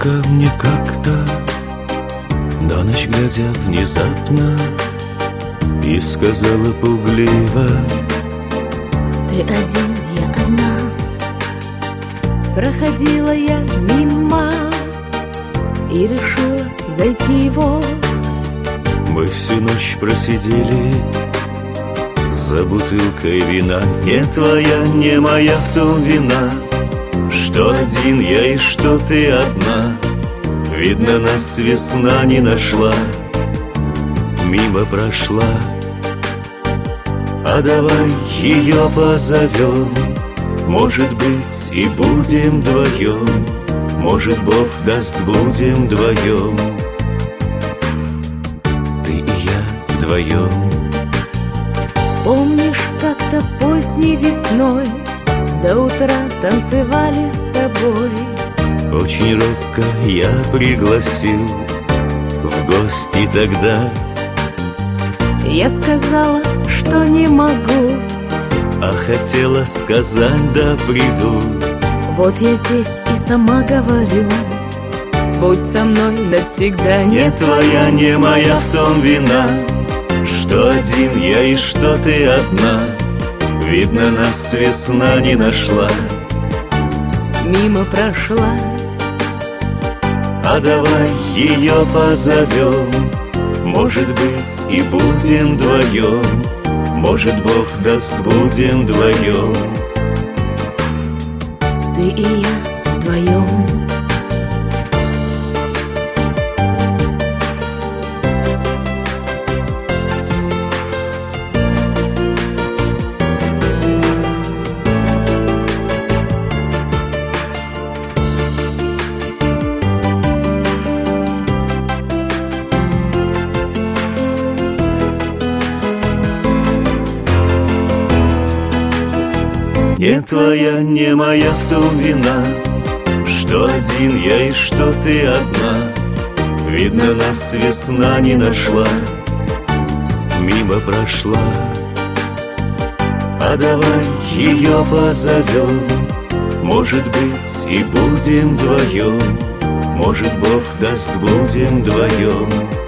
ко мне как-то на ночь глядя внезапно и сказала пугливо: ты один, я одна. Проходила я мимо и решила зайти в его. Мы всю ночь просидели за бутылкой вина. Не твоя, не моя в том вина, что один я и что ты одна. Видно, нас весна не нашла, мимо прошла. А давай ее позовем, может быть, и будем вдвоем. Может, Бог даст, будем вдвоем. Ты и я вдвоем. Помнишь, как-то поздней весной до утра танцевали с тобой? Очень робко я пригласил в гости тогда. Я сказала, что не могу, а хотела сказать: да приду. Вот я здесь и сама говорю: будь со мной навсегда. Не твоя, не моя в том вина, что один я и что ты одна. Видно, нас весна не нашла, мимо прошла. А давай ее позовем, может быть, и будем вдвоем. Может, Бог даст, будем вдвоем. Ты и я вдвоем. Не твоя, не моя в том вина, что один я и что ты одна. Видно, нас весна не нашла, мимо прошла. А давай ее позовем, может быть, и будем вдвоем. Может, Бог даст, будем вдвоем.